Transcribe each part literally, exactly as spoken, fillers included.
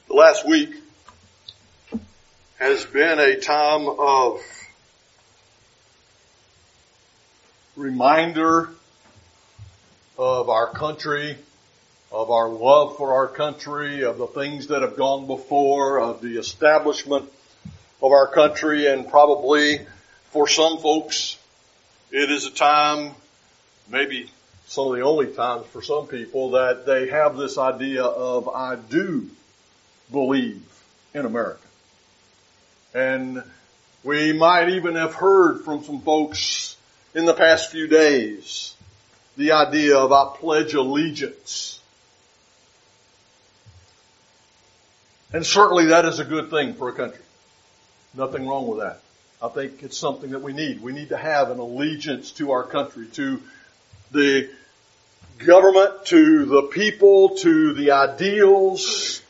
The last week has been a time of reminder of our country, of our love for our country, of the things that have gone before, of the establishment of our country, and probably for some folks, it is a time, maybe some of the only times for some people, that they have this idea of, I do believe in America. And we might even have heard from some folks in the past few days the idea of, I pledge allegiance. And certainly that is a good thing for a country. Nothing wrong with that. I think it's something that we need. We need to have an allegiance to our country, to the government, to the people, to the ideals,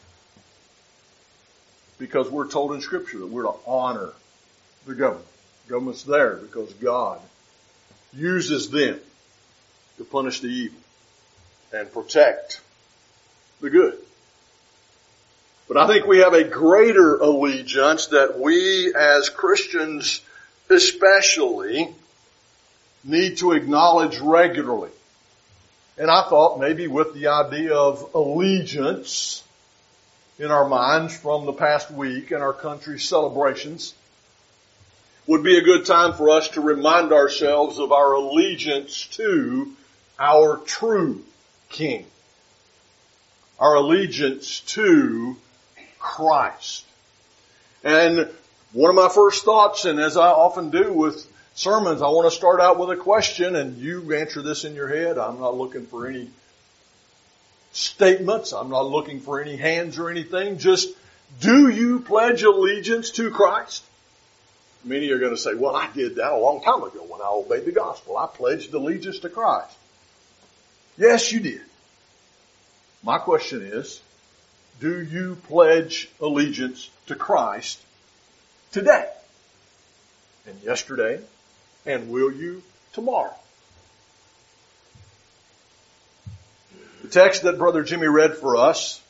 because we're told in Scripture that we're to honor the government. The government's there because God uses them to punish the evil and protect the good. But I think we have a greater allegiance that we as Christians especially need to acknowledge regularly. And I thought maybe with the idea of allegiance in our minds from the past week and our country's celebrations would be a good time for us to remind ourselves of our allegiance to our true King. Our allegiance to Christ. And one of my first thoughts, and as I often do with sermons, I want to start out with a question, and you answer this in your head. I'm not looking for any statements. I'm not looking for any hands or anything. Just, do you pledge allegiance to Christ? Many are going to say, well, I did that a long time ago when I obeyed the gospel. I pledged allegiance to Christ. Yes, you did. My question is, do you pledge allegiance to Christ today? And yesterday? And will you tomorrow? The text that Brother Jimmy read for us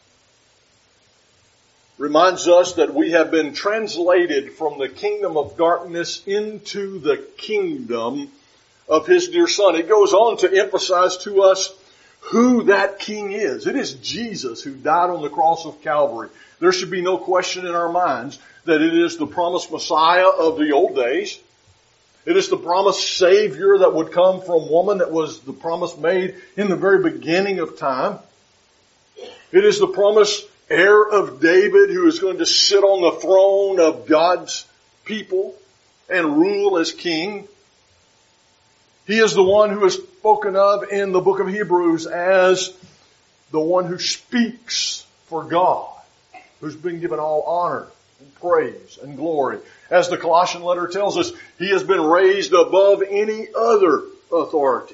reminds us that we have been translated from the kingdom of darkness into the kingdom of His dear Son. It goes on to emphasize to us who that King is. It is Jesus who died on the cross of Calvary. There should be no question in our minds that it is the promised Messiah of the old days. It is the promised Savior that would come from woman, that was the promise made in the very beginning of time. It is the promised heir of David who is going to sit on the throne of God's people and rule as king. He is the one who is spoken of in the book of Hebrews as the one who speaks for God, who's been given all honor and praise and glory. As the Colossian letter tells us, He has been raised above any other authority.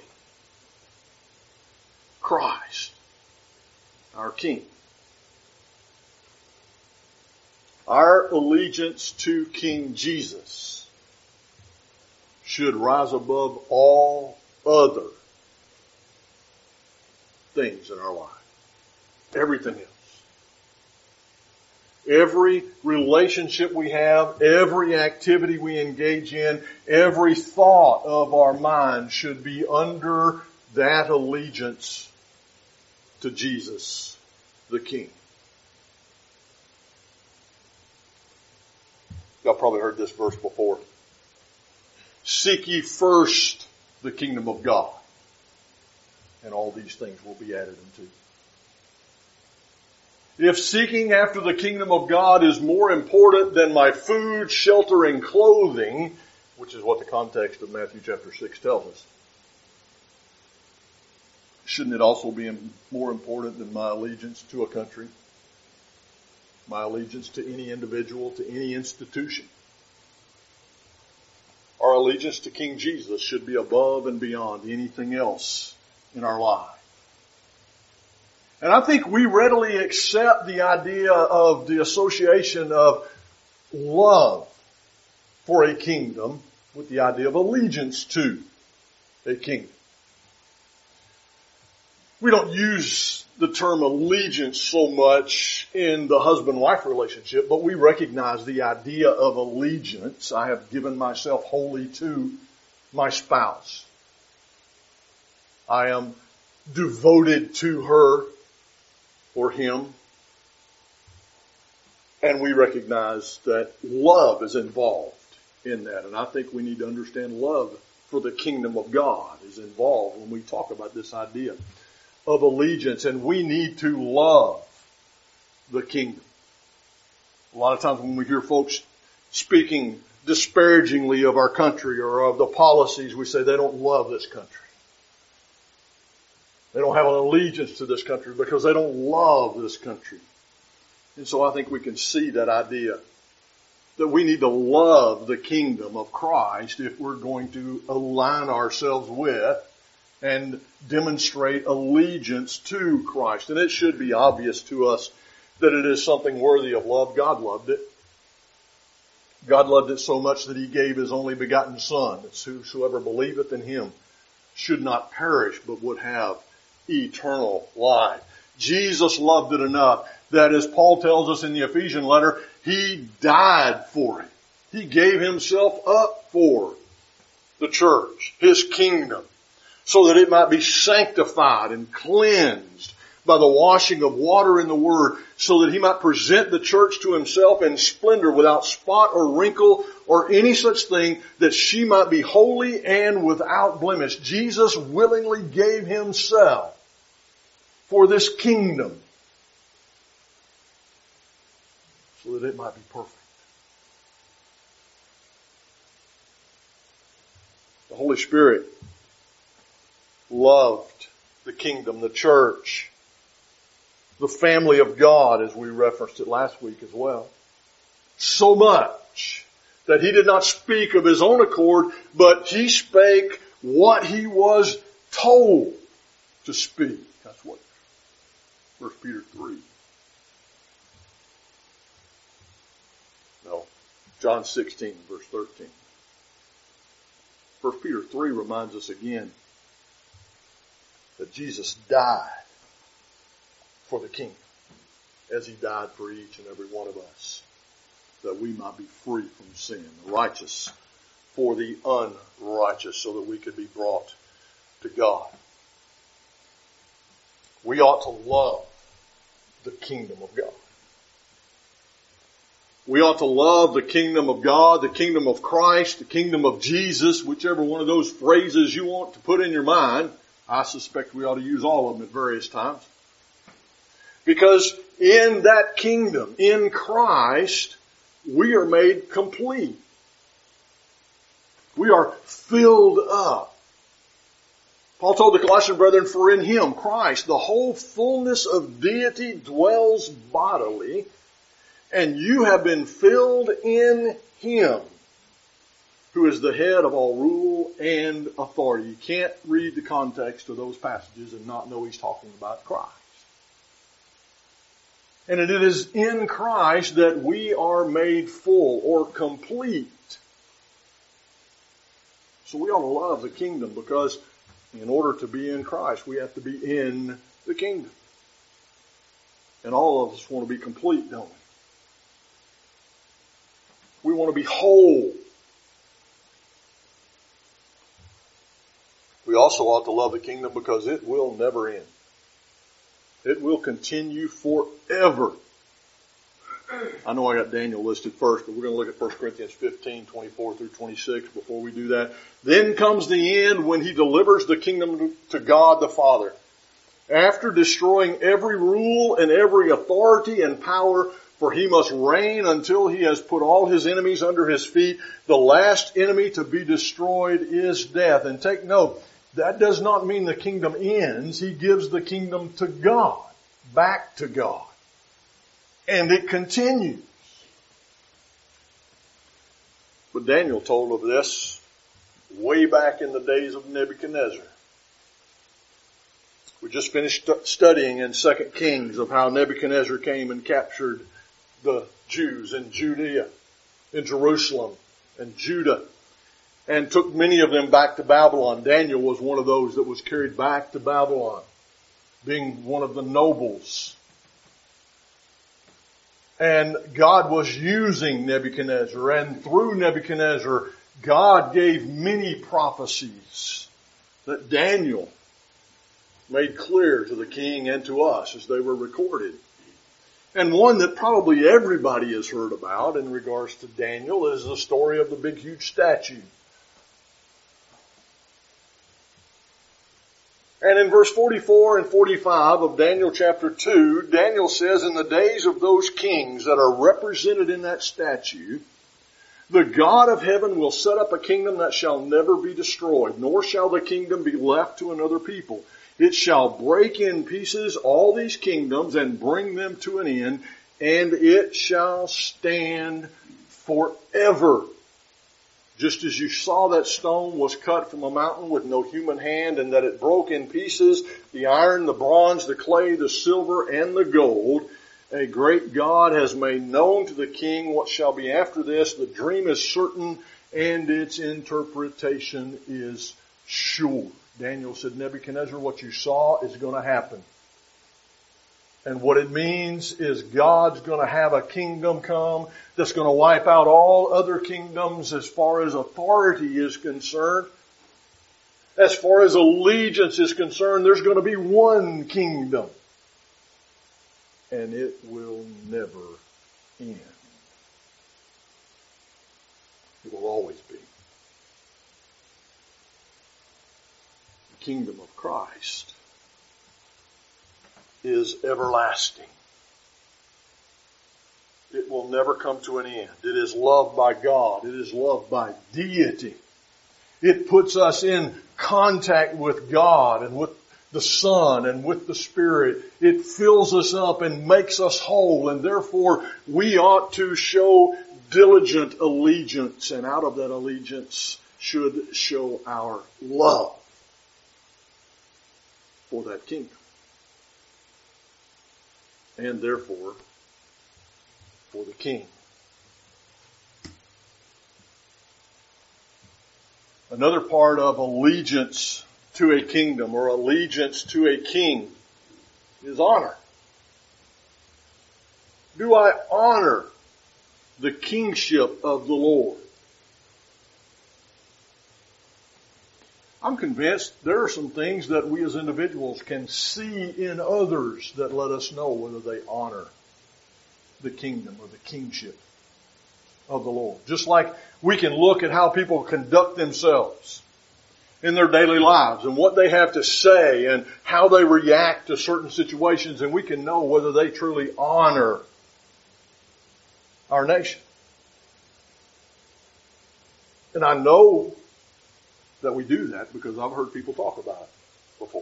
Christ, our King. Our allegiance to King Jesus should rise above all other things in our life. Everything else. Every relationship we have, every activity we engage in, every thought of our mind should be under that allegiance to Jesus, the King. Y'all probably heard this verse before. Seek ye first the kingdom of God, and all these things will be added unto you. If seeking after the kingdom of God is more important than my food, shelter, and clothing, which is what the context of Matthew chapter six tells us, shouldn't it also be more important than my allegiance to a country? My allegiance to any individual, to any institution? Our allegiance to King Jesus should be above and beyond anything else in our life. And I think we readily accept the idea of the association of love for a kingdom with the idea of allegiance to a kingdom. We don't use the term allegiance so much in the husband-wife relationship, but we recognize the idea of allegiance. I have given myself wholly to my spouse. I am devoted to her or him. And we recognize that love is involved in that. And I think we need to understand love for the kingdom of God is involved when we talk about this idea of allegiance. And we need to love the kingdom. A lot of times when we hear folks speaking disparagingly of our country or of the policies, we say they don't love this country. They don't have an allegiance to this country because they don't love this country. And so I think we can see that idea that we need to love the kingdom of Christ if we're going to align ourselves with and demonstrate allegiance to Christ. And it should be obvious to us that it is something worthy of love. God loved it. God loved it so much that He gave His only begotten Son. It's whosoever believeth in Him should not perish but would have eternal life. Jesus loved it enough that, as Paul tells us in the Ephesian letter, He died for it. He gave Himself up for the church, His kingdom, so that it might be sanctified and cleansed by the washing of water in the Word, so that He might present the church to Himself in splendor without spot or wrinkle or any such thing, that she might be holy and without blemish. Jesus willingly gave Himself for this kingdom so that it might be perfect. The Holy Spirit loved the kingdom, the church, the family of God, as we referenced it last week as well, so much that He did not speak of His own accord, but He spake what He was told to speak. That's what First Peter three. No, John sixteen, verse thirteen. First Peter three reminds us again that Jesus died for the kingdom, as He died for each and every one of us, that we might be free from sin, righteous for the unrighteous, so that we could be brought to God. We ought to love the kingdom of God. We ought to love the kingdom of God, the kingdom of Christ, the kingdom of Jesus, whichever one of those phrases you want to put in your mind. I suspect we ought to use all of them at various times. Because in that kingdom, in Christ, we are made complete. We are filled up. Paul told the Colossian brethren, for in Him, Christ, the whole fullness of deity dwells bodily, and you have been filled in Him, who is the head of all rule and authority. You can't read the context of those passages and not know he's talking about Christ. And it is in Christ that we are made full or complete. So we ought to love the kingdom, because in order to be in Christ, we have to be in the kingdom. And all of us want to be complete, don't we? We want to be whole. We also ought to love the kingdom because it will never end. It will continue forever. I know I got Daniel listed first, but we're going to look at First Corinthians fifteen, twenty-four through twenty-six before we do that. Then comes the end when He delivers the kingdom to God the Father. After destroying every rule and every authority and power, for He must reign until He has put all His enemies under His feet. The last enemy to be destroyed is death. And take note, that does not mean the kingdom ends. He gives the kingdom to God, back to God. And it continues. But Daniel told of this way back in the days of Nebuchadnezzar. We just finished studying in Second Kings of how Nebuchadnezzar came and captured the Jews in Judea, in Jerusalem and Judah, and took many of them back to Babylon. Daniel was one of those that was carried back to Babylon. being one of the nobles. And God was using Nebuchadnezzar, and through Nebuchadnezzar, God gave many prophecies that Daniel made clear to the king and to us as they were recorded. And one that probably everybody has heard about in regards to Daniel is the story of the big huge statue. And in verse forty-four and forty-five of Daniel chapter two, Daniel says, in the days of those kings that are represented in that statue, the God of heaven will set up a kingdom that shall never be destroyed, nor shall the kingdom be left to another people. It shall break in pieces all these kingdoms and bring them to an end, and it shall stand forever. Just as you saw that stone was cut from a mountain with no human hand, and that it broke in pieces the iron, the bronze, the clay, the silver, and the gold, a great God has made known to the king what shall be after this. The dream is certain, and its interpretation is sure. Daniel said, Nebuchadnezzar, what you saw is going to happen. And what it means is God's going to have a kingdom come that's going to wipe out all other kingdoms as far as authority is concerned. As far as allegiance is concerned, there's going to be one kingdom. And it will never end. It will always be. The kingdom of Christ is everlasting. It will never come to an end. It is loved by God. It is loved by deity. It puts us in contact with God and with the Son and with the Spirit. It fills us up and makes us whole, and therefore we ought to show diligent allegiance, and out of that allegiance should show our love for that kingdom. And therefore, for the king. Another part of allegiance to a kingdom or allegiance to a king is honor. Do I honor the kingship of the Lord? I'm convinced there are some things that we as individuals can see in others that let us know whether they honor the kingdom or the kingship of the Lord. Just like we can look at how people conduct themselves in their daily lives and what they have to say and how they react to certain situations, and we can know whether they truly honor our nation. And I know that we do that because I've heard people talk about it before.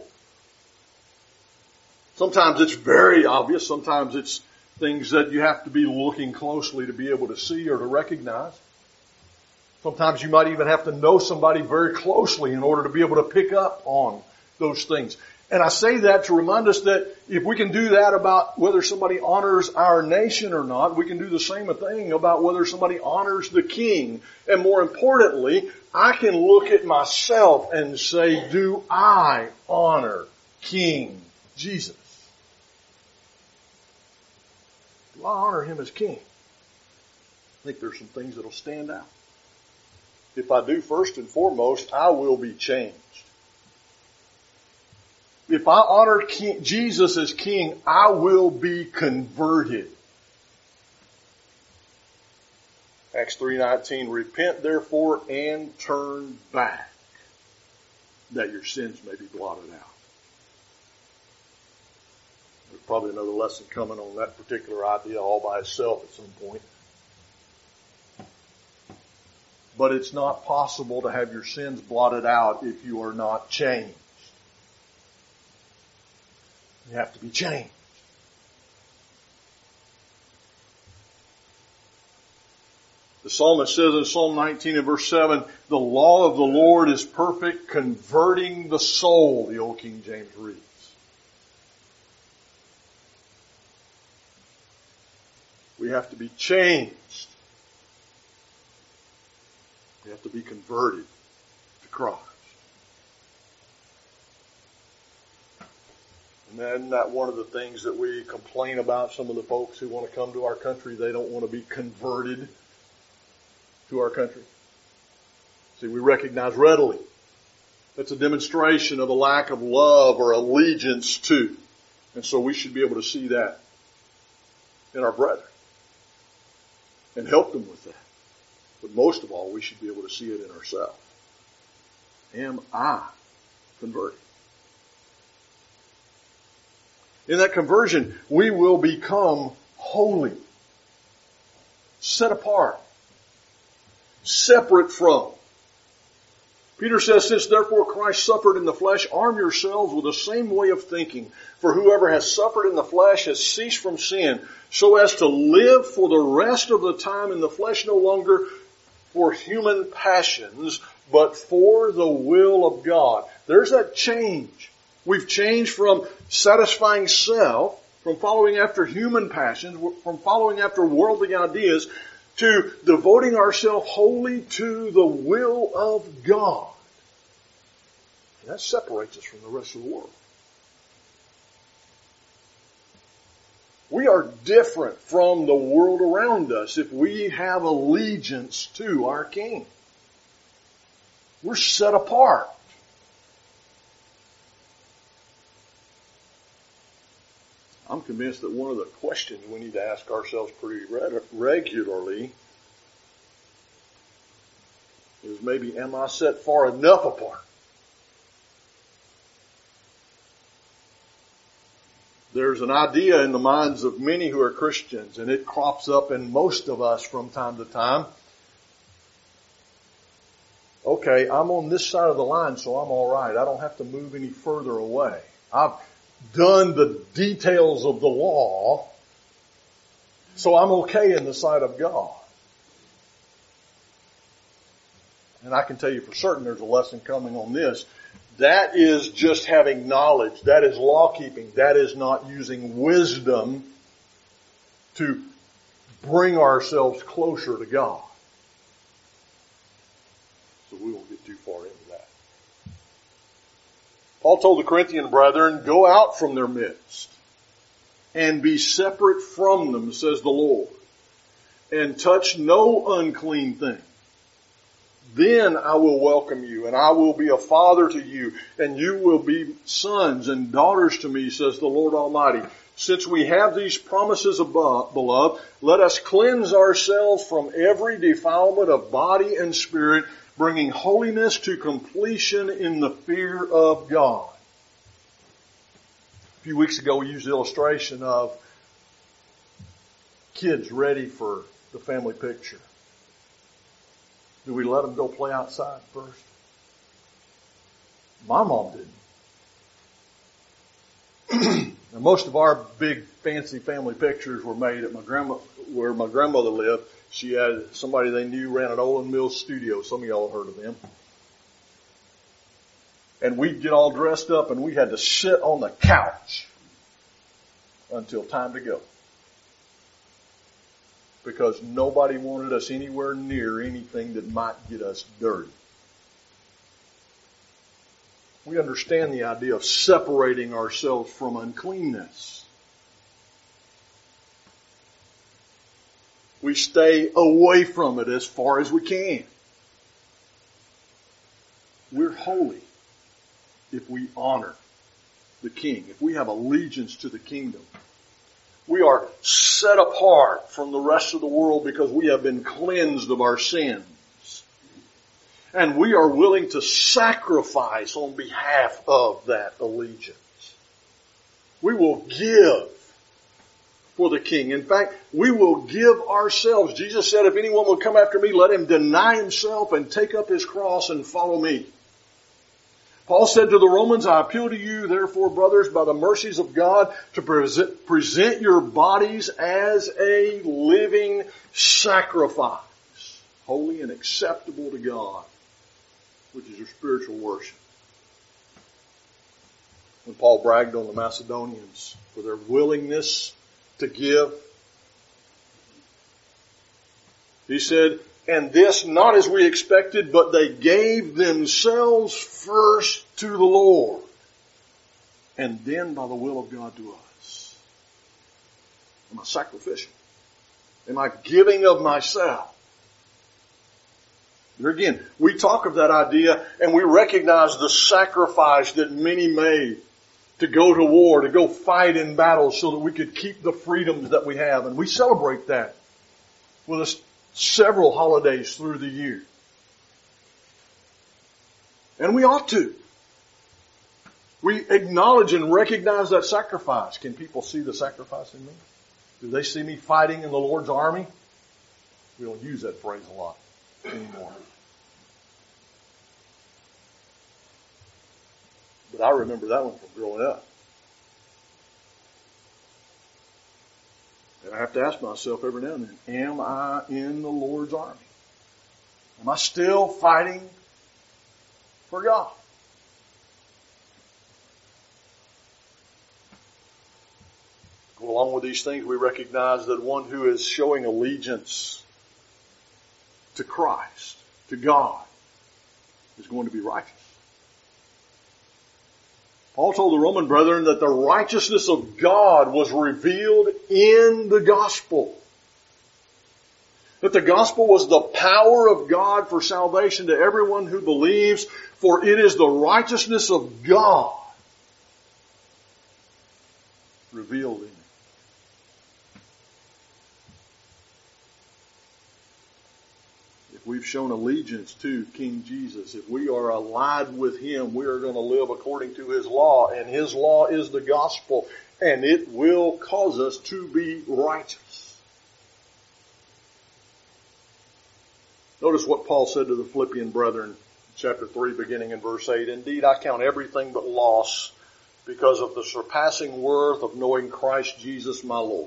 Sometimes it's very obvious. Sometimes it's things that you have to be looking closely to be able to see or to recognize. Sometimes you might even have to know somebody very closely in order to be able to pick up on those things. And I say that to remind us that if we can do that about whether somebody honors our nation or not, we can do the same thing about whether somebody honors the king. And more importantly, I can look at myself and say, do I honor King Jesus? Do I honor him as king? I think there's some things that'll stand out. If I do, first and foremost, I will be changed. If I honor King, Jesus as king, I will be converted. Acts three nineteen, repent therefore and turn back, that your sins may be blotted out. There's probably another lesson coming on that particular idea all by itself at some point. But it's not possible to have your sins blotted out if you are not changed. You have to be changed. The psalmist says in Psalm nineteen and verse seven, the law of the Lord is perfect, converting the soul, the old King James reads. We have to be changed. We have to be converted to Christ. And isn't that one of the things that we complain about? Some of the folks who want to come to our country, they don't want to be converted to our country. See, we recognize readily that's a demonstration of a lack of love or allegiance to. And so we should be able to see that in our brethren and help them with that. But most of all, we should be able to see it in ourselves. Am I converted? In that conversion, we will become holy, set apart, separate from. Peter says, since therefore Christ suffered in the flesh, arm yourselves with the same way of thinking. For whoever has suffered in the flesh has ceased from sin, so as to live for the rest of the time in the flesh, no longer for human passions, but for the will of God. There's that change. We've changed from satisfying self, from following after human passions, from following after worldly ideas, to devoting ourselves wholly to the will of God. And that separates us from the rest of the world. We are different from the world around us if we have allegiance to our King. We're set apart. I'm convinced that one of the questions we need to ask ourselves pretty regularly is maybe, am I set far enough apart? There's an idea in the minds of many who are Christians, and it crops up in most of us from time to time. Okay, I'm on this side of the line, so I'm all right. I don't have to move any further away. I've done the details of the law, so I'm okay in the sight of God. And I can tell you for certain there's a lesson coming on this. That is just having knowledge. That is law keeping. That is not using wisdom to bring ourselves closer to God. So we won't get too far into that. Paul told the Corinthian brethren, go out from their midst and be separate from them, says the Lord, and touch no unclean thing. Then I will welcome you, and I will be a father to you, and you will be sons and daughters to me, says the Lord Almighty. Since we have these promises above, beloved, let us cleanse ourselves from every defilement of body and spirit, bringing holiness to completion in the fear of God. A few weeks ago we used the illustration of kids ready for the family picture. Do we let them go play outside first? My mom didn't. Now, most of our big fancy family pictures were made at my grandma, where my grandmother lived. She had somebody they knew ran an Olin Mills studio. Some of y'all heard of them. And we'd get all dressed up and we had to sit on the couch until time to go. Because nobody wanted us anywhere near anything that might get us dirty. We understand the idea of separating ourselves from uncleanness. We stay away from it as far as we can. We're holy if we honor the King, if we have allegiance to the kingdom. We are set apart from the rest of the world because we have been cleansed of our sins. And we are willing to sacrifice on behalf of that allegiance. We will give for the King. In fact, we will give ourselves. Jesus said, if anyone will come after me, let him deny himself and take up his cross and follow me. Paul said to the Romans, I appeal to you, therefore, brothers, by the mercies of God, to present, present your bodies as a living sacrifice, holy and acceptable to God, which is your spiritual worship. When Paul bragged on the Macedonians for their willingness to give, he said, and this not as we expected, but they gave themselves first to the Lord. and then by the will of God to us? Am I sacrificial? Am I giving of myself? There again, we talk of that idea and we recognize the sacrifice that many made to go to war, to go fight in battles so that we could keep the freedoms that we have. And we celebrate that with us several holidays through the year. And we ought to. We acknowledge and recognize that sacrifice. Can people see the sacrifice in me? Do they see me fighting in the Lord's army? We don't use that phrase a lot anymore. But I remember that one from growing up. And I have to ask myself every now and then, am I in the Lord's army? Am I still fighting for God? Go along with these things, we recognize that one who is showing allegiance to Christ, to God, is going to be righteous. Paul told the Roman brethren that the righteousness of God was revealed in the gospel. That the gospel was the power of God for salvation to everyone who believes, for it is the righteousness of God revealed in it. If we've shown allegiance to King Jesus, if we are allied with Him, we are going to live according to His law, and His law is the gospel, and it will cause us to be righteous. Notice what Paul said to the Philippian brethren, chapter three, beginning in verse eight. Indeed, I count everything but loss because of the surpassing worth of knowing Christ Jesus my Lord.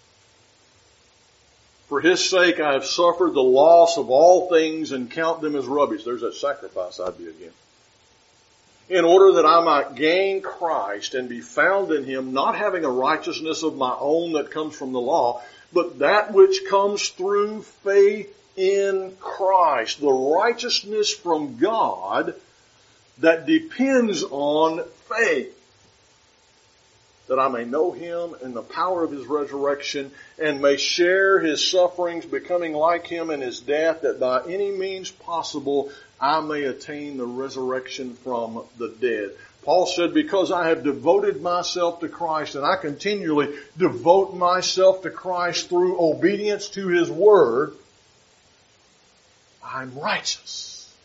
For His sake I have suffered the loss of all things and count them as rubbish. There's that sacrifice idea again. In order that I might gain Christ and be found in Him, not having a righteousness of my own that comes from the law, but that which comes through faith in Christ. The righteousness from God that depends on faith. That I may know Him and the power of His resurrection, and may share His sufferings, becoming like Him in His death, that by any means possible I may attain the resurrection from the dead. Paul said, because I have devoted myself to Christ, and I continually devote myself to Christ through obedience to His Word, I'm righteous.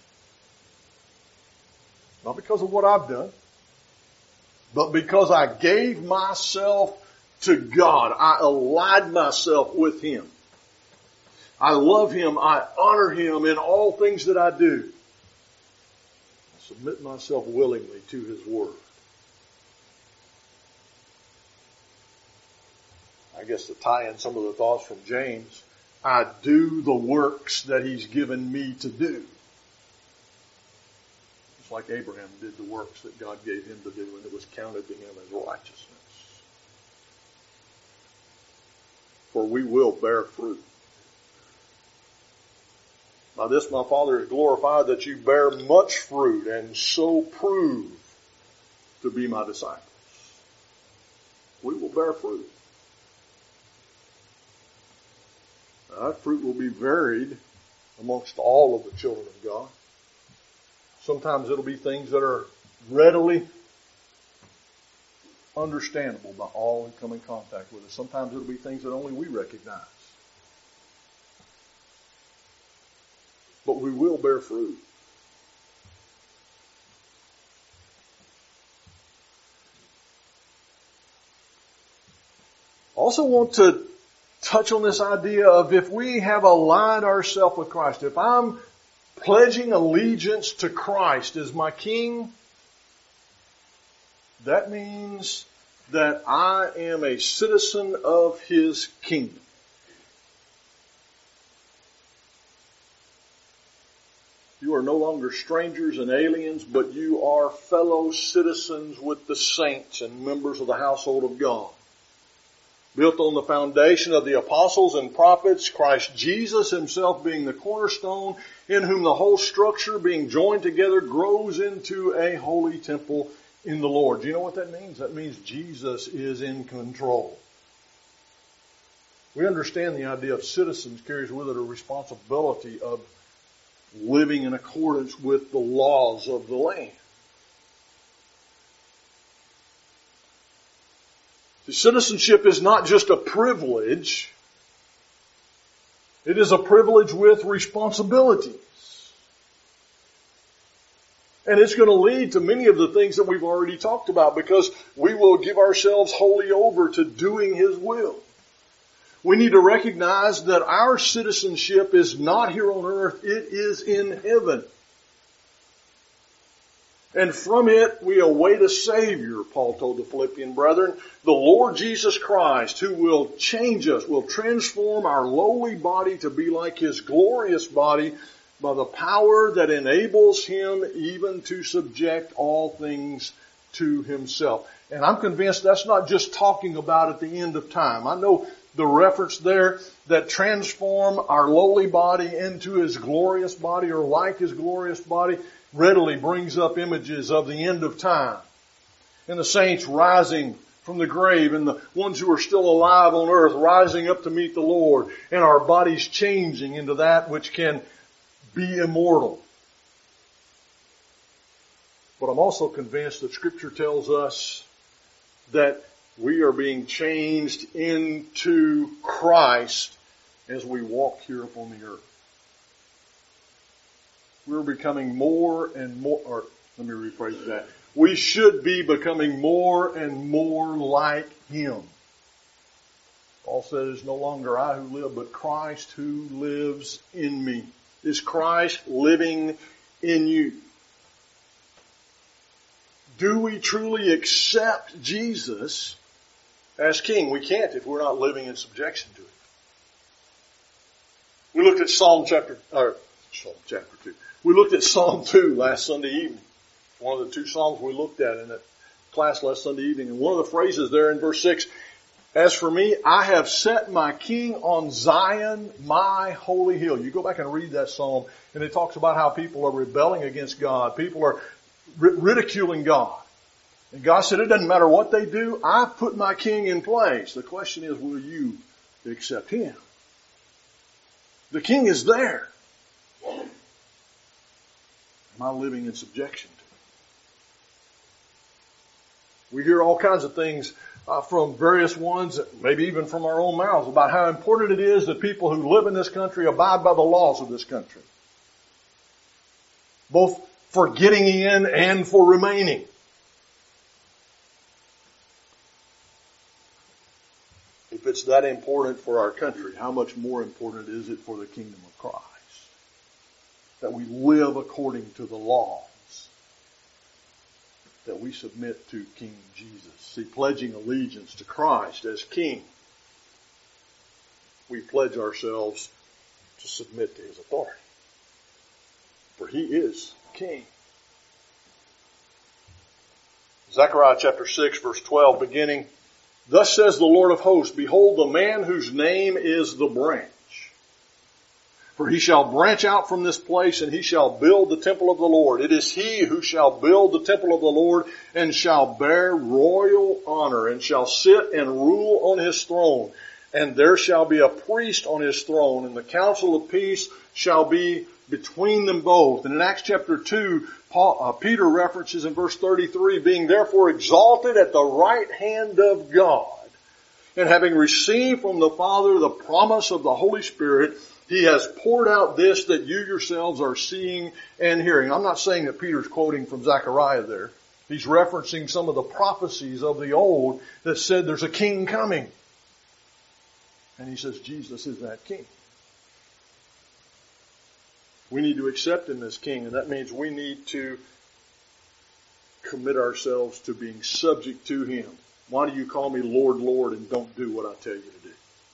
Not because of what I've done, but because I gave myself to God. I allied myself with Him. I love Him. I honor Him in all things that I do. I submit myself willingly to His Word. I guess to tie in some of the thoughts from James, I do the works that He's given me to do. Like Abraham did the works that God gave him to do, and it was counted to him as righteousness. For we will bear fruit. By this my Father is glorified, that you bear much fruit, and so prove to be my disciples. We will bear fruit. Now, that fruit will be varied amongst all of the children of God. Sometimes it'll be things that are readily understandable by all who come in contact with us. Sometimes it'll be things that only we recognize. But we will bear fruit. Also want to touch on this idea of if we have aligned ourselves with Christ, if I'm pledging allegiance to Christ as my King, that means that I am a citizen of His kingdom. You are no longer strangers and aliens, but you are fellow citizens with the saints and members of the household of God. Built on the foundation of the apostles and prophets, Christ Jesus Himself being the cornerstone, in whom the whole structure being joined together grows into a holy temple in the Lord. Do you know what that means? That means Jesus is in control. We understand the idea of citizens carries with it a responsibility of living in accordance with the laws of the land. The citizenship is not just a privilege. It is a privilege with responsibilities. And it's going to lead to many of the things that we've already talked about, because we will give ourselves wholly over to doing His will. We need to recognize that our citizenship is not here on earth, it is in heaven. And from it we await a Savior, Paul told the Philippian brethren, the Lord Jesus Christ, who will change us, will transform our lowly body to be like His glorious body by the power that enables Him even to subject all things to Himself. And I'm convinced that's not just talking about at the end of time. I know the reference there that transform our lowly body into His glorious body or like His glorious body readily brings up images of the end of time. And the saints rising from the grave and the ones who are still alive on earth rising up to meet the Lord, and our bodies changing into that which can be immortal. But I'm also convinced that Scripture tells us that we are being changed into Christ as we walk here upon the earth. We're becoming more and more, or let me rephrase that. We should be becoming more and more like Him. Paul said, it's no longer I who live, but Christ who lives in me. Is Christ living in you? Do we truly accept Jesus as King? We can't if we're not living in subjection to Him. We looked at Psalm chapter, or Psalm chapter two. We looked at Psalm two last Sunday evening. One of the two Psalms we looked at in that class last Sunday evening. And one of the phrases there in verse six, as for me, I have set my King on Zion, my holy hill. You go back and read that Psalm, and it talks about how people are rebelling against God. People are ridiculing God. And God said, it doesn't matter what they do, I've put my King in place. The question is, will you accept Him? The King is there. Am I living in subjection to Him? We hear all kinds of things uh, from various ones, maybe even from our own mouths, about how important it is that people who live in this country abide by the laws of this country. Both for getting in and for remaining. If it's that important for our country, how much more important is it for the kingdom of Christ? That we live according to the laws. That we submit to King Jesus. See, pledging allegiance to Christ as King, we pledge ourselves to submit to His authority. For He is King. Zechariah chapter six verse twelve beginning, thus says the Lord of hosts, behold the man whose name is the branch. For he shall branch out from this place, and he shall build the temple of the Lord. It is he who shall build the temple of the Lord, and shall bear royal honor, and shall sit and rule on his throne. And there shall be a priest on his throne, and the council of peace shall be between them both. And in Acts chapter two, Paul, uh, Peter references in verse thirty-three, being therefore exalted at the right hand of God, and having received from the Father the promise of the Holy Spirit, He has poured out this that you yourselves are seeing and hearing. I'm not saying that Peter's quoting from Zechariah there. He's referencing some of the prophecies of the old that said there's a king coming. And he says Jesus is that king. We need to accept Him as King, and that means we need to commit ourselves to being subject to Him. Why do you call me Lord, Lord, and don't do what I tell you to do?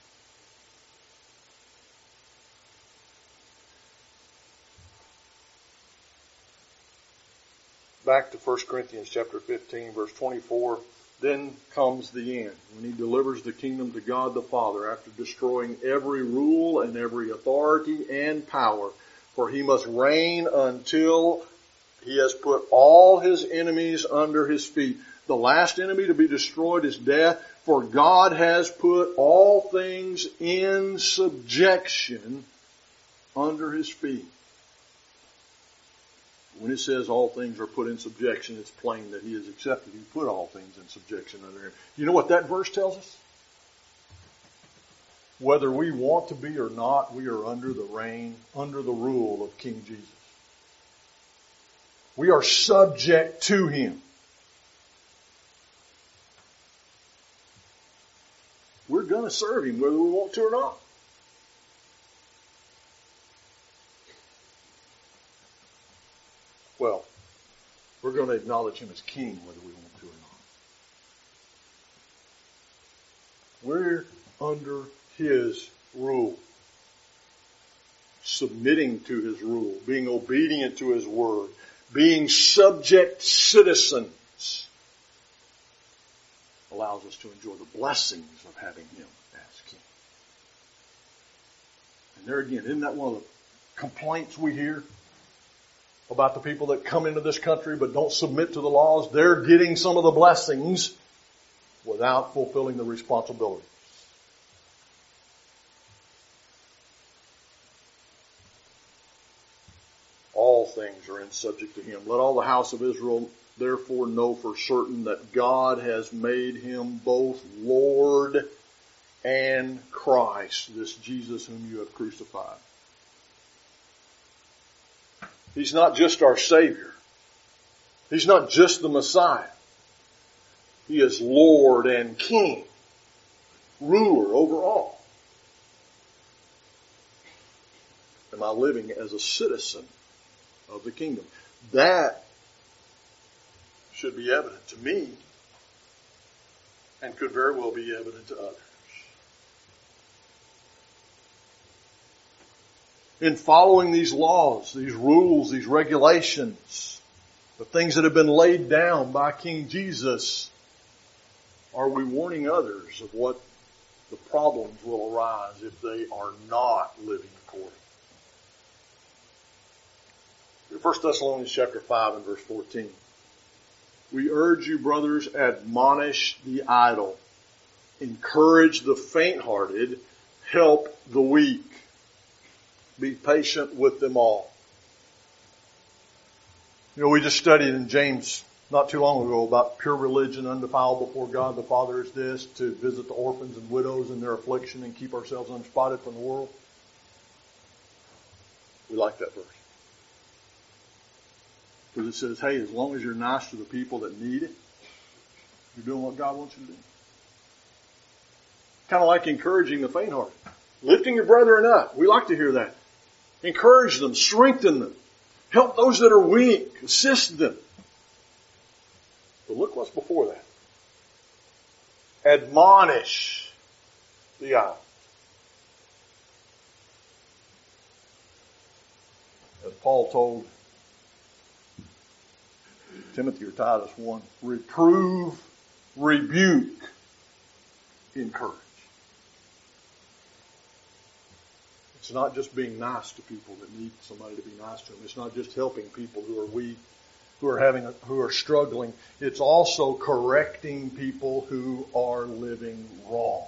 Back to First Corinthians chapter fifteen, verse twenty-four. Then comes the end, when He delivers the kingdom to God the Father after destroying every rule and every authority and power. For He must reign until He has put all his enemies under his feet. The last enemy to be destroyed is death, for God has put all things in subjection under his feet. When it says all things are put in subjection, it's plain that he has accepted. He put all things in subjection under him. You know what that verse tells us? Whether we want to be or not, we are under the reign, under the rule of King Jesus. We are subject to him. We're going to serve him whether we want to or not. Well, we're going to acknowledge him as king whether we want to or not. We're under his rule. Submitting to his rule. Being obedient to his word. Being subject citizens allows us to enjoy the blessings of having him as king. And there again, isn't that one of the complaints we hear about the people that come into this country but don't submit to the laws? They're getting some of the blessings without fulfilling the responsibilities. All things are in subject to him. Let all the house of Israel therefore know for certain that God has made him both Lord and Christ, this Jesus whom you have crucified. He's not just our Savior. He's not just the Messiah. He is Lord and King, ruler over all. Am I living as a citizen of the kingdom? That should be evident to me and could very well be evident to others. In following these laws, these rules, these regulations, the things that have been laid down by King Jesus, are we warning others of what the problems will arise if they are not living according? First Thessalonians chapter five and verse fourteen. We urge you, brothers, admonish the idle, encourage the faint-hearted, help the weak. Be patient with them all. You know, we just studied in James not too long ago about pure religion, undefiled before God the Father is this, to visit the orphans and widows in their affliction and keep ourselves unspotted from the world. We like that verse. Because it says, hey, as long as you're nice to the people that need it, you're doing what God wants you to do. Kind of like encouraging the faint-hearted. Lifting your brethren up. We like to hear that. Encourage them. Strengthen them. Help those that are weak. Assist them. But look what's before that. Admonish the idle. As Paul told Timothy or Titus one, reprove, rebuke, encourage. It's not just being nice to people that need somebody to be nice to them. It's not just helping people who are weak, who are having, a, who are struggling. It's also correcting people who are living wrong.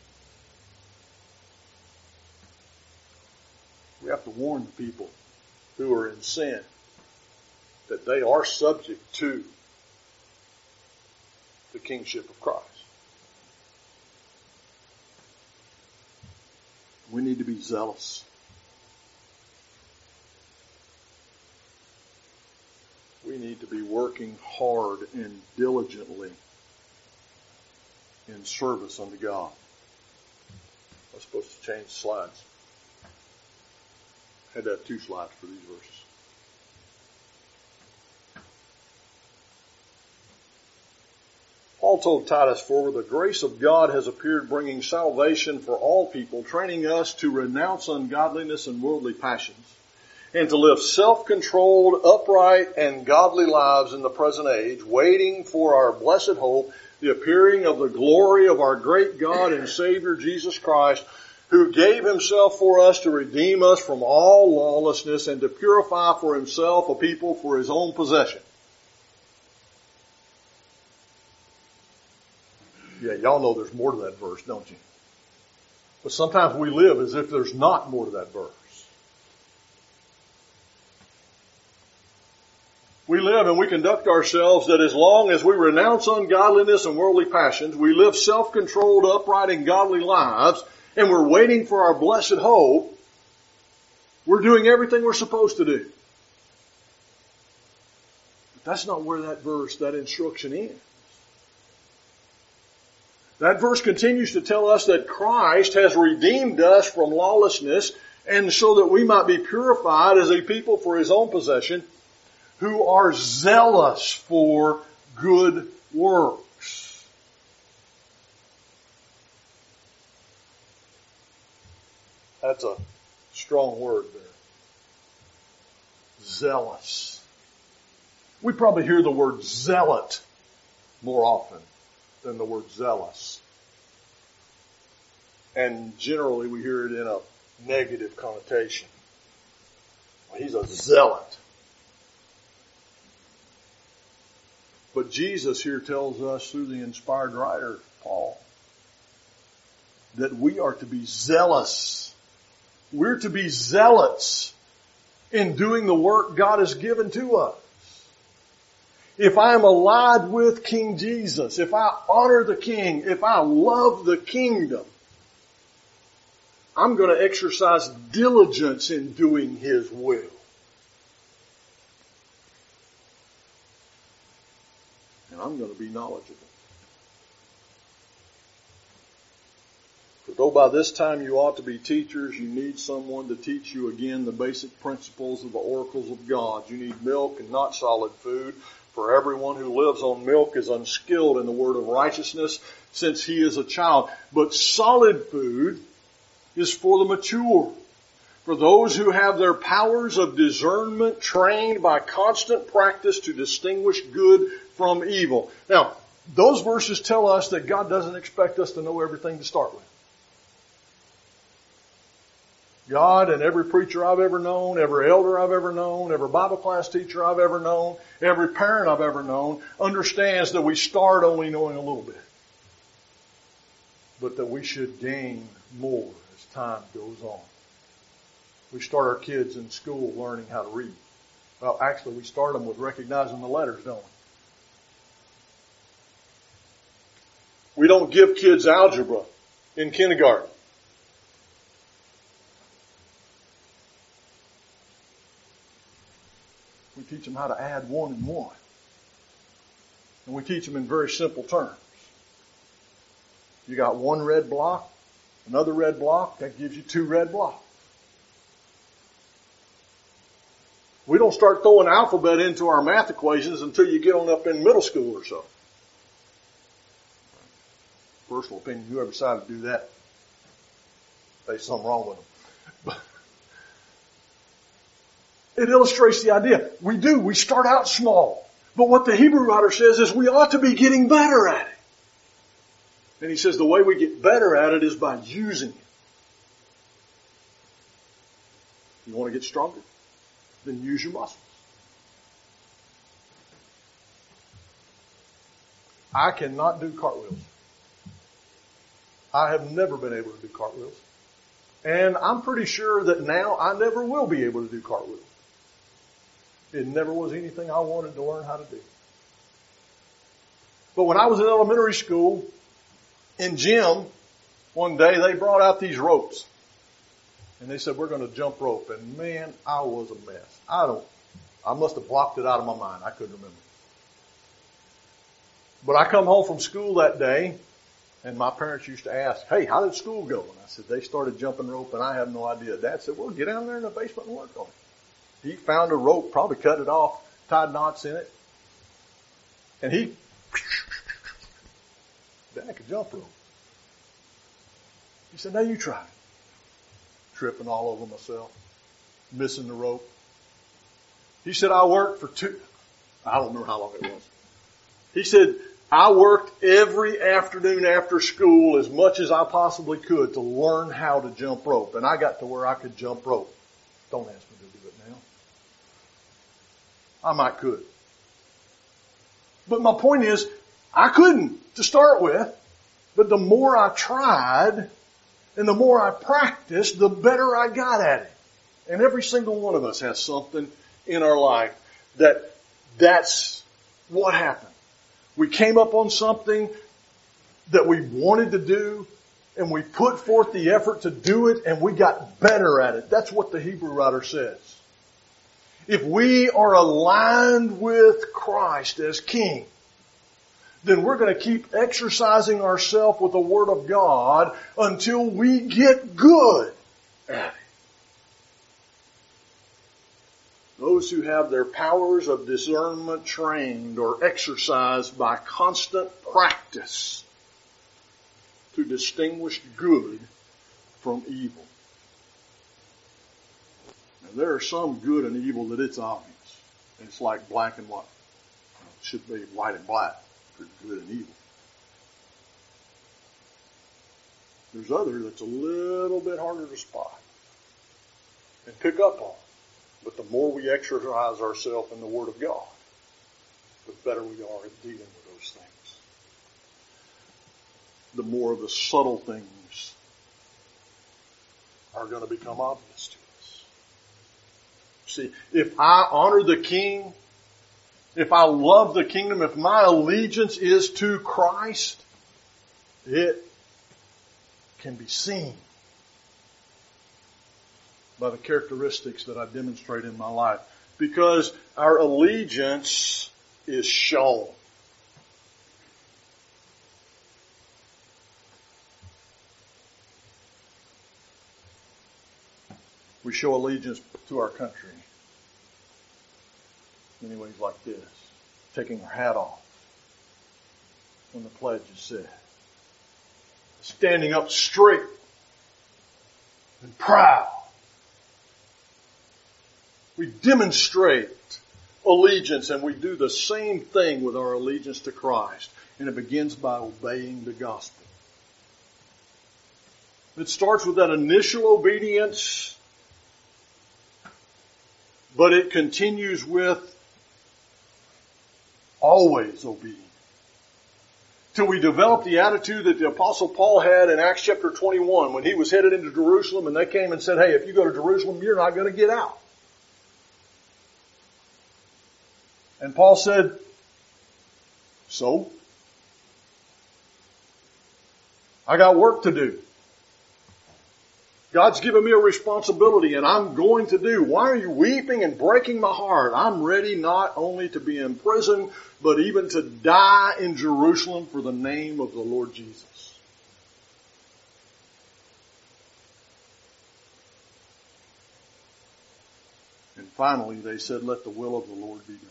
We have to warn the people who are in sin that they are subject to the kingship of Christ. We need to be zealous. We need to be working hard and diligently in service unto God. I'm supposed to change the slides. I had to have two slides for these verses. Paul told Titus, for the grace of God has appeared, bringing salvation for all people, training us to renounce ungodliness and worldly passions, and to live self-controlled, upright, and godly lives in the present age, waiting for our blessed hope, the appearing of the glory of our great God and Savior Jesus Christ, who gave himself for us to redeem us from all lawlessness and to purify for himself a people for his own possession. Yeah, y'all know there's more to that verse, don't you? But sometimes we live as if there's not more to that verse. We live and we conduct ourselves that as long as we renounce ungodliness and worldly passions, we live self-controlled, upright, and godly lives, and we're waiting for our blessed hope, we're doing everything we're supposed to do. But that's not where that verse, that instruction ends. That verse continues to tell us that Christ has redeemed us from lawlessness, and so that we might be purified as a people for his own possession, who are zealous for good works. That's a strong word there. Zealous. We probably hear the word zealot more often than the word zealous. And generally we hear it in a negative connotation. Well, he's a zealot. But Jesus here tells us through the inspired writer, Paul, that we are to be zealous. We're to be zealots in doing the work God has given to us. If I am allied with King Jesus, if I honor the King, if I love the kingdom, I'm going to exercise diligence in doing his will. And I'm going to be knowledgeable. For though by this time you ought to be teachers, you need someone to teach you again the basic principles of the oracles of God. You need milk and not solid food. For everyone who lives on milk is unskilled in the word of righteousness, since he is a child. But solid food is for the mature, for those who have their powers of discernment trained by constant practice to distinguish good from evil. Now, those verses tell us that God doesn't expect us to know everything to start with. God and every preacher I've ever known, every elder I've ever known, every Bible class teacher I've ever known, every parent I've ever known understands that we start only knowing a little bit. But that we should gain more as time goes on. We start our kids in school learning how to read. Well, actually we start them with recognizing the letters, don't we? We don't give kids algebra in kindergarten. We teach them how to add one and one. And we teach them in very simple terms. You got one red block, another red block, that gives you two red blocks. We don't start throwing alphabet into our math equations until you get on up in middle school or so. Personal opinion, whoever decided to do that, there's something wrong with them. But it illustrates the idea. We do, we start out small. But what the Hebrew writer says is we ought to be getting better at it. And he says the way we get better at it is by using it. You want to get stronger? Then use your muscles. I cannot do cartwheels. I have never been able to do cartwheels. And I'm pretty sure that now I never will be able to do cartwheels. It never was anything I wanted to learn how to do. But when I was in elementary school, in gym, one day they brought out these ropes. And they said, we're going to jump rope. And man, I was a mess. I don't, I must have blocked it out of my mind. I couldn't remember. But I come home from school that day, and my parents used to ask, hey, how did school go? And I said, they started jumping rope, and I have no idea. Dad said, well, get down there in the basement and work on it. He found a rope, probably cut it off, tied knots in it. And he, Dad could jump rope. He said, now you try it. Tripping all over myself, missing the rope. He said, I worked for two, I don't remember how long it was. He said, I worked every afternoon after school as much as I possibly could to learn how to jump rope. And I got to where I could jump rope. Don't ask me to do it now. I might could. But my point is, I couldn't to start with. But the more I tried and the more I practiced, the better I got at it. And every single one of us has something in our life that that's what happened. We came up on something that we wanted to do, and we put forth the effort to do it, and we got better at it. That's what the Hebrew writer says. If we are aligned with Christ as King, then we're going to keep exercising ourselves with the Word of God until we get good at it. Those who have their powers of discernment trained or exercised by constant practice to distinguish good from evil. Now, there are some good and evil that it's obvious. It's like black and white. It should be white and black for good and evil. There's other that's a little bit harder to spot and pick up on. But the more we exercise ourselves in the Word of God, the better we are at dealing with those things. The more of the subtle things are going to become obvious to us. See, if I honor the King, if I love the kingdom, if my allegiance is to Christ, it can be seen by the characteristics that I demonstrate in my life. Because our allegiance is shown. We show allegiance to our country in many ways like this. Taking our hat off when the pledge is said. Standing up straight and proud. We demonstrate allegiance, and we do the same thing with our allegiance to Christ. And it begins by obeying the gospel. It starts with that initial obedience, but it continues with always obedience. Till we develop the attitude that the Apostle Paul had in Acts chapter twenty-one when he was headed into Jerusalem and they came and said, hey, if you go to Jerusalem, you're not going to get out. And Paul said, so? I got work to do. God's given me a responsibility and I'm going to do. Why are you weeping and breaking my heart? I'm ready not only to be in prison, but even to die in Jerusalem for the name of the Lord Jesus. And finally, they said, let the will of the Lord be done.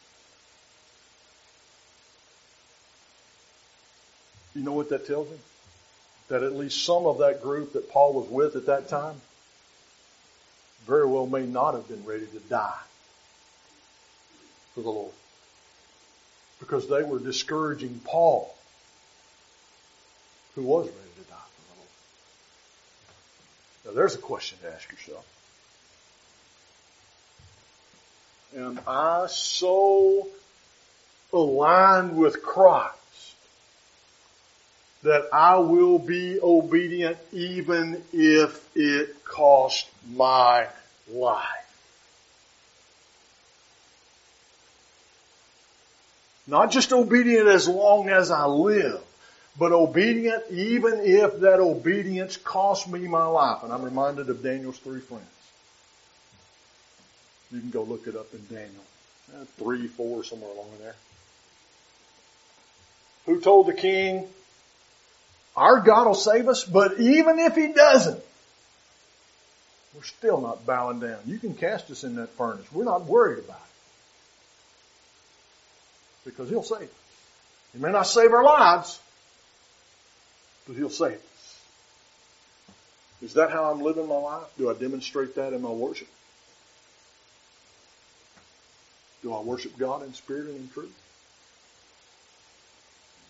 You know what that tells me? That at least some of that group that Paul was with at that time very well may not have been ready to die for the Lord. Because they were discouraging Paul, who was ready to die for the Lord. Now there's a question to ask yourself. Am I so aligned with Christ that I will be obedient even if it costs my life? Not just obedient as long as I live, but obedient even if that obedience costs me my life. And I'm reminded of Daniel's three friends. You can go look it up in Daniel. Uh, three, four, somewhere along in there. Who told the king, our God will save us, but even if He doesn't, we're still not bowing down. You can cast us in that furnace. We're not worried about it. Because He'll save us. He may not save our lives, but He'll save us. Is that how I'm living my life? Do I demonstrate that in my worship? Do I worship God in spirit and in truth?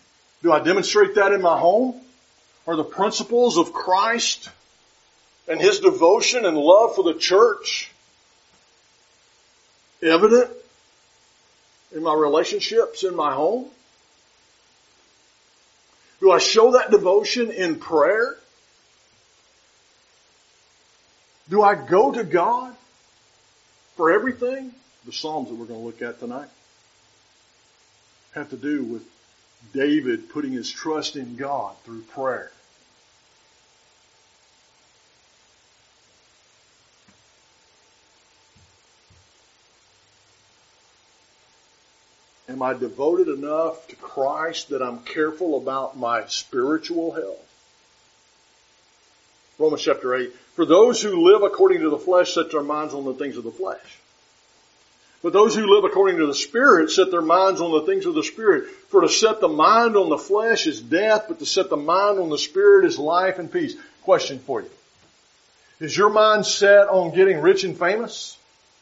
Do I demonstrate that in my home? Are the principles of Christ and His devotion and love for the church evident in my relationships in my home? Do I show that devotion in prayer? Do I go to God for everything? The Psalms that we're going to look at tonight have to do with David putting his trust in God through prayer. Am I devoted enough to Christ that I'm careful about my spiritual health? Romans chapter eight. For those who live according to the flesh set their minds on the things of the flesh. But those who live according to the Spirit set their minds on the things of the Spirit. For to set the mind on the flesh is death, but to set the mind on the Spirit is life and peace. Question for you. Is your mind set on getting rich and famous?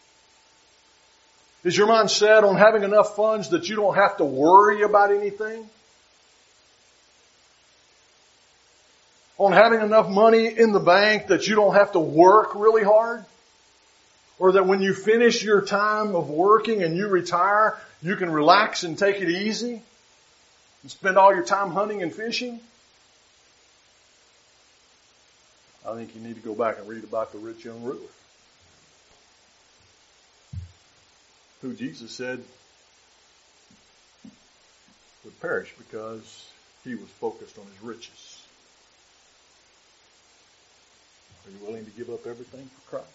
Is your mind set on having enough funds that you don't have to worry about anything? On having enough money in the bank that you don't have to work really hard? Or that when you finish your time of working and you retire, you can relax and take it easy and spend all your time hunting and fishing? I think you need to go back and read about the rich young ruler, who Jesus said would perish because he was focused on his riches. Are you willing to give up everything for Christ?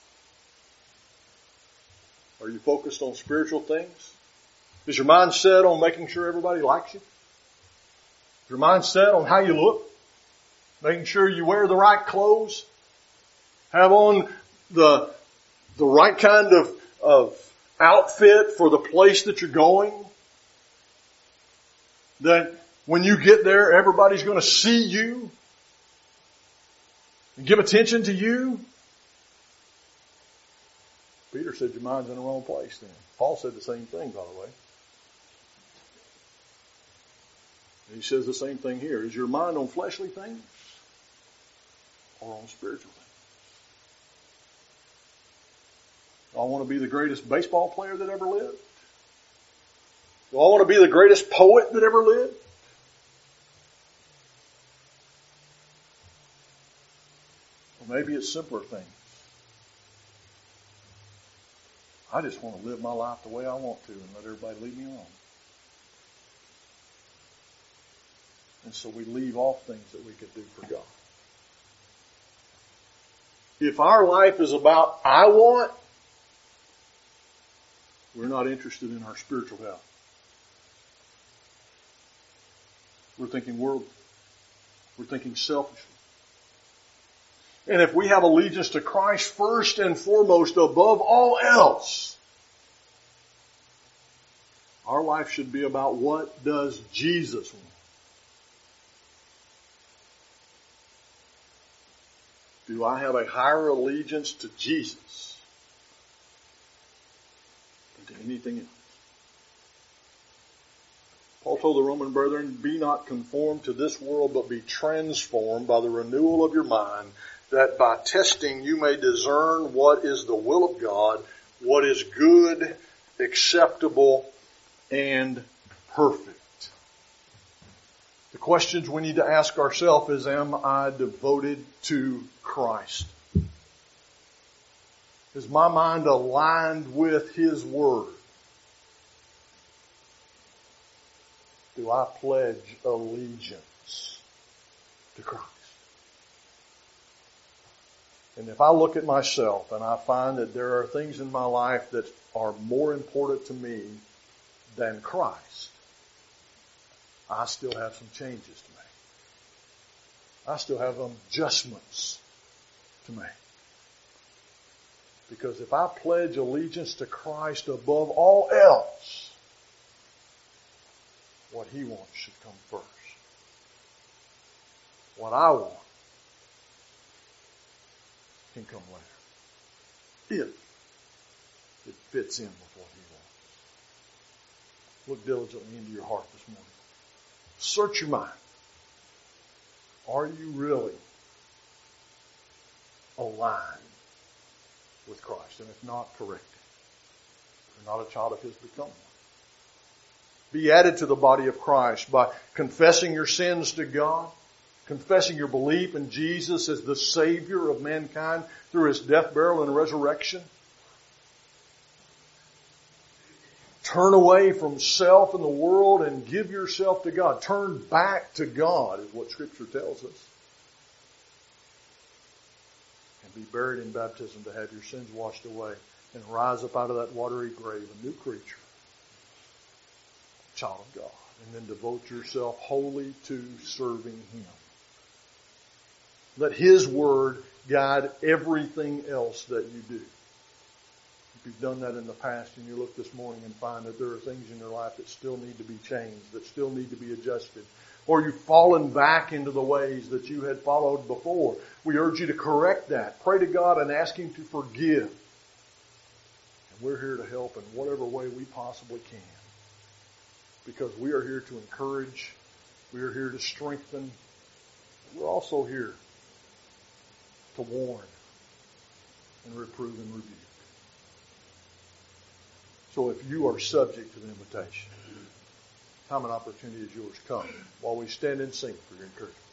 Are you focused on spiritual things? Is your mind set on making sure everybody likes you? Is your mind set on how you look? Making sure you wear the right clothes? Have on the, the right kind of, of outfit for the place that you're going? That when you get there, everybody's going to see you and give attention to you? Peter said your mind's in the wrong place then. Paul said the same thing, by the way. And he says the same thing here. Is your mind on fleshly things or on spiritual things? Do I want to be the greatest baseball player that ever lived? Do I want to be the greatest poet that ever lived? Or maybe it's simpler things. I just want to live my life the way I want to and let everybody leave me alone. And so we leave off things that we could do for God. If our life is about I want, we're not interested in our spiritual health. We're thinking worldly. We're thinking selfishly. And if we have allegiance to Christ first and foremost above all else, our life should be about what does Jesus want? Do I have a higher allegiance to Jesus than to anything else? Paul told the Roman brethren, be not conformed to this world, but be transformed by the renewal of your mind, that by testing you may discern what is the will of God, what is good, acceptable, and perfect. The questions we need to ask ourselves is, am I devoted to Christ? Is my mind aligned with His Word? Do I pledge allegiance to Christ? And if I look at myself and I find that there are things in my life that are more important to me than Christ, I still have some changes to make. I still have adjustments to make. Because if I pledge allegiance to Christ above all else, what He wants should come first. What I want can come later, if it fits in with what He wants. Look diligently into your heart this morning. Search your mind. Are you really aligned with Christ? And if not, correct it. If you're not a child of His, become one. Be added to the body of Christ by confessing your sins to God, confessing your belief in Jesus as the Savior of mankind through His death, burial, and resurrection. Turn away from self and the world and give yourself to God. Turn back to God is what Scripture tells us. And be buried in baptism to have your sins washed away and rise up out of that watery grave, a new creature, child of God. And then devote yourself wholly to serving Him. Let His Word guide everything else that you do. If you've done that in the past and you look this morning and find that there are things in your life that still need to be changed, that still need to be adjusted, or you've fallen back into the ways that you had followed before, we urge you to correct that. Pray to God and ask Him to forgive. And we're here to help in whatever way we possibly can. Because we are here to encourage, we are here to strengthen, we're also here to warn and reprove and rebuke. So if you are subject to the invitation, time and opportunity is yours. Come while we stand and sing for your encouragement.